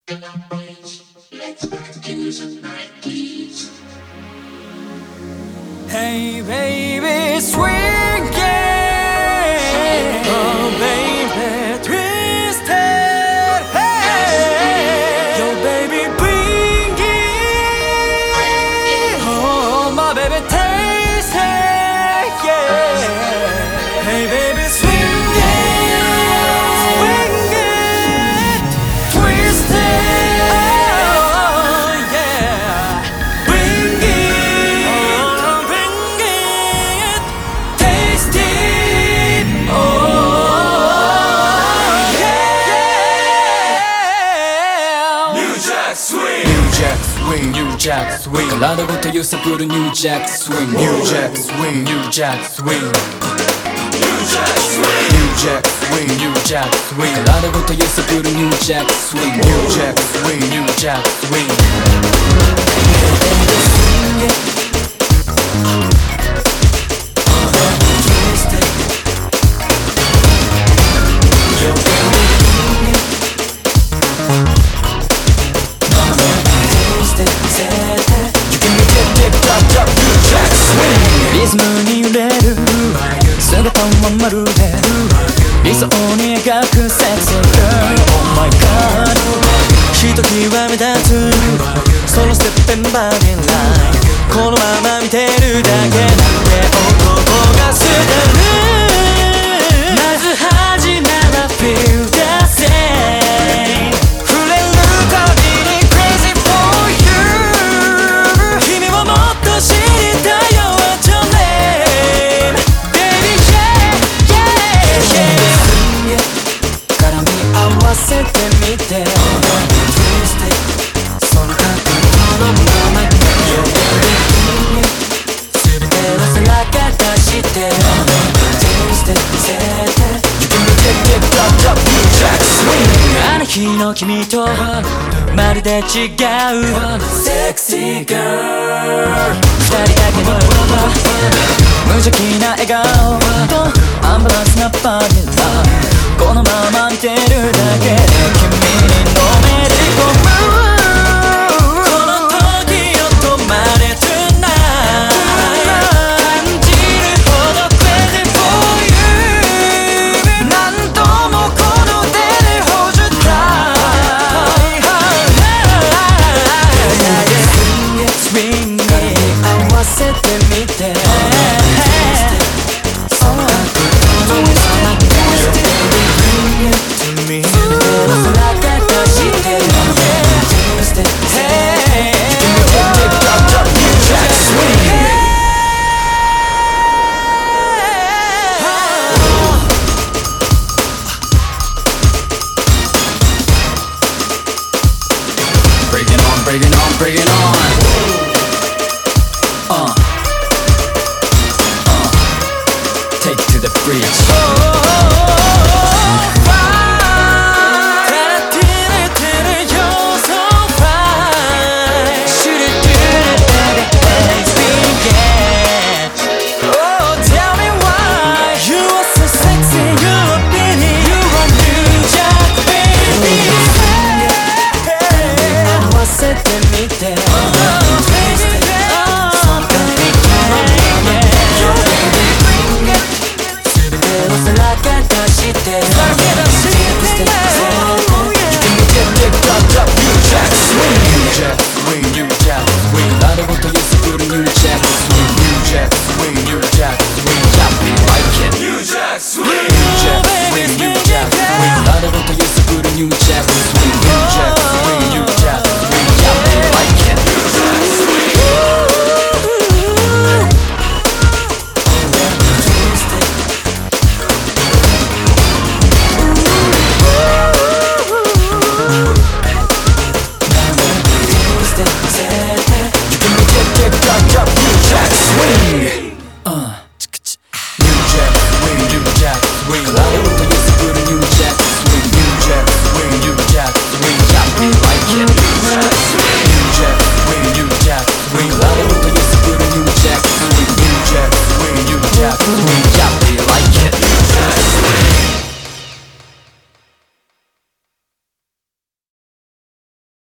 Hey baby, swing it. Oh baby, twist it. Hey, yo baby, bring it. Oh my baby, taste it. Yeah. Hey baby, swing it, twist it. Oh yeah, bring it, taste it. Oh yeah. New Jack Swing, New Jack Swing, New Jack Swing. 体ごと揺さぶる New Jack Swing, New Jack Swing, New Jack Swing, New Jack Swing, New Jack Swing, New Jack Swing. 体ごと揺さぶる New Jack Swing, New Jack Swing, New Jack Swing.リズムに揺れる姿はまるで理想に描くセクシー Girl Oh my God ひときわ目立つそのステップンバディラインこのまま見てるだけなんで男がするまず始めは Feel the same 触れるたびに Crazy for you 君をもっと知りたいよ合わせてみてその角度のままで全てをさらけ出してあの日の君とまるで違う Sexy girl 二人だけの無邪気な笑顔とアンバランスなバディラインこのまま見てるだけで君にのめり込むこの時を止まれ Tonight 感じるほど Crazy for you 何度もこの手で Hold you tight Swing it 合わせてみてBring it on, bring it on, bring it on. Take it to the bridge. New Jack Swing, New Jack Swing.